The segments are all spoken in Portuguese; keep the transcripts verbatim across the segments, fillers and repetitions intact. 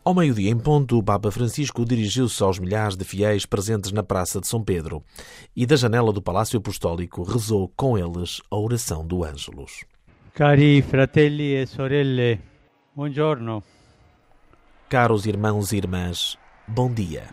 Ao meio-dia em ponto, o Papa Francisco dirigiu-se aos milhares de fiéis presentes na Praça de São Pedro e da janela do Palácio Apostólico rezou com eles a oração do Ângelus. Cari fratelli e sorelle, buongiorno. Caros irmãos e irmãs, bom dia.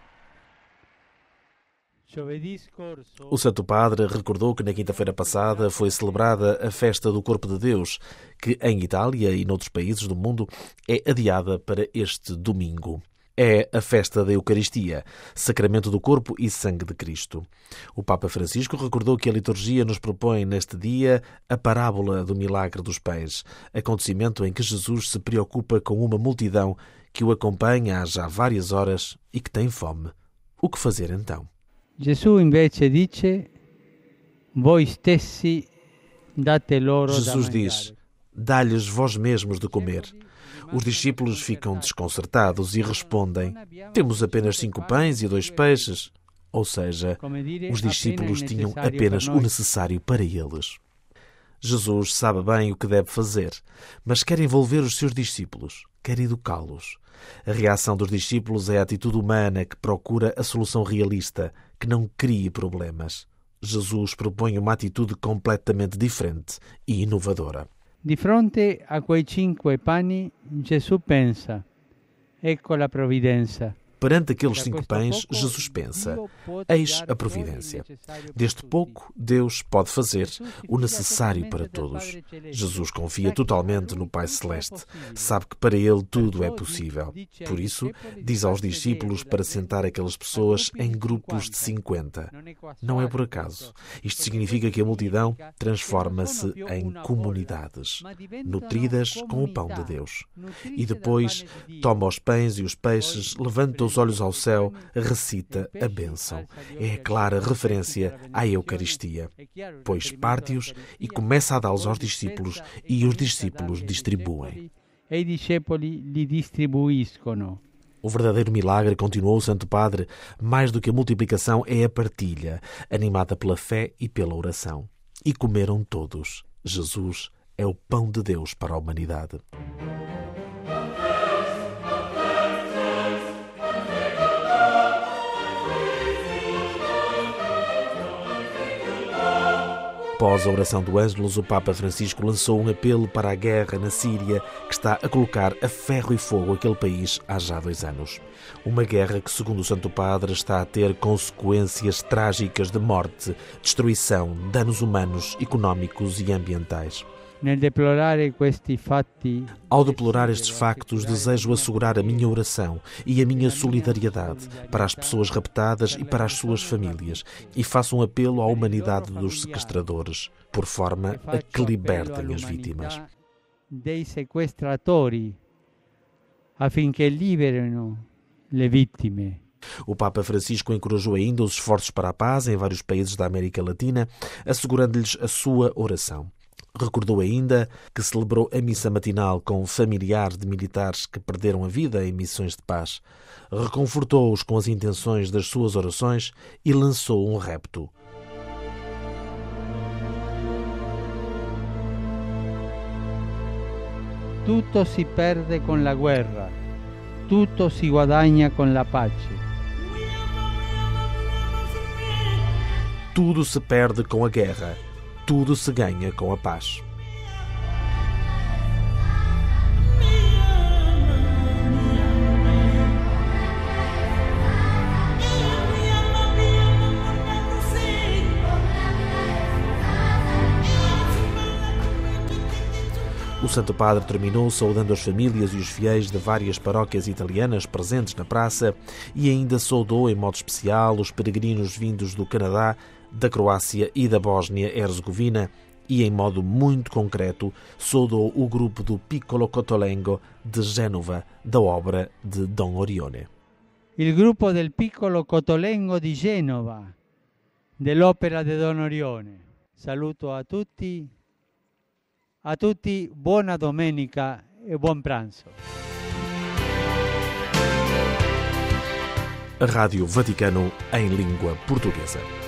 O Santo Padre recordou que na quinta-feira passada foi celebrada a festa do Corpo de Deus, que em Itália e noutros países do mundo é adiada para este domingo. É a festa da Eucaristia, sacramento do corpo e sangue de Cristo. O Papa Francisco recordou que a liturgia nos propõe neste dia a parábola do milagre dos pães, acontecimento em que Jesus se preocupa com uma multidão que o acompanha há já várias horas e que tem fome. O que fazer então? Gesù invece dice: voi stessi date loro da Jesus mangiare. diz: dá-lhes vós mesmos de comer. Os discípulos ficam desconcertados e respondem: temos apenas cinco pães e dois peixes. Ou seja, os discípulos tinham apenas o necessário para eles. Jesus sabe bem o que deve fazer, mas quer envolver os seus discípulos, quer educá-los. A reação dos discípulos é a atitude humana que procura a solução realista, que não crie problemas. Jesus propõe uma atitude completamente diferente e inovadora. Di fronte a quei cinque pani, Gesù pensa: ecco la provvidenza. Perante aqueles cinco pães, Jesus pensa: eis a providência. Deste pouco, Deus pode fazer o necessário para todos. Jesus confia totalmente no Pai Celeste. Sabe que para Ele tudo é possível. Por isso, diz aos discípulos para sentar aquelas pessoas em grupos de cinquenta. Não é por acaso. Isto significa que a multidão transforma-se em comunidades, nutridas com o pão de Deus. E depois, toma os pães e os peixes, levanta os olhos ao céu, recita a bênção. É a clara referência à Eucaristia. Pois parte-os e começa a dá-los aos discípulos e os discípulos distribuem. E i discepoli li distribuiscono. O verdadeiro milagre, continuou o Santo Padre, mais do que a multiplicação, é a partilha, animada pela fé e pela oração. E comeram todos. Jesus é o pão de Deus para a humanidade. Após a oração do Ângelus, o Papa Francisco lançou um apelo para a guerra na Síria, que está a colocar a ferro e fogo aquele país há já dois anos. Uma guerra que, segundo o Santo Padre, está a ter consequências trágicas de morte, destruição, danos humanos, económicos e ambientais. Nel deplorare questi fatti, Ao deplorar estes factos, desejo assegurar a minha oração e a minha solidariedade para as pessoas raptadas e para as suas famílias e faço um apelo à humanidade dos sequestradores, por forma a que libertem as vítimas. dei sequestratori, affinché liberino le vittime. O Papa Francisco encorajou ainda os esforços para a paz em vários países da América Latina, assegurando-lhes a sua oração. Recordou ainda que celebrou a missa matinal com familiares de militares que perderam a vida em missões de paz. Reconfortou-os com as intenções das suas orações e lançou um repto. Tutto si perde con la guerra, tutto si guadagna con la pace. Tudo se perde com a guerra. Tudo se ganha com a paz. O Santo Padre terminou saudando as famílias e os fiéis de várias paróquias italianas presentes na praça e ainda saudou em modo especial os peregrinos vindos do Canadá, da Croácia e da Bósnia-Herzegovina e, em modo muito concreto, saudou o grupo do Piccolo Cotolengo de Génova, da obra de Don Orione. Il gruppo del Piccolo Cotolengo di Genova, dell'opera di Don Orione. Saluto a tutti, a tutti buona domenica e buon pranzo. A Rádio Vaticano em língua portuguesa.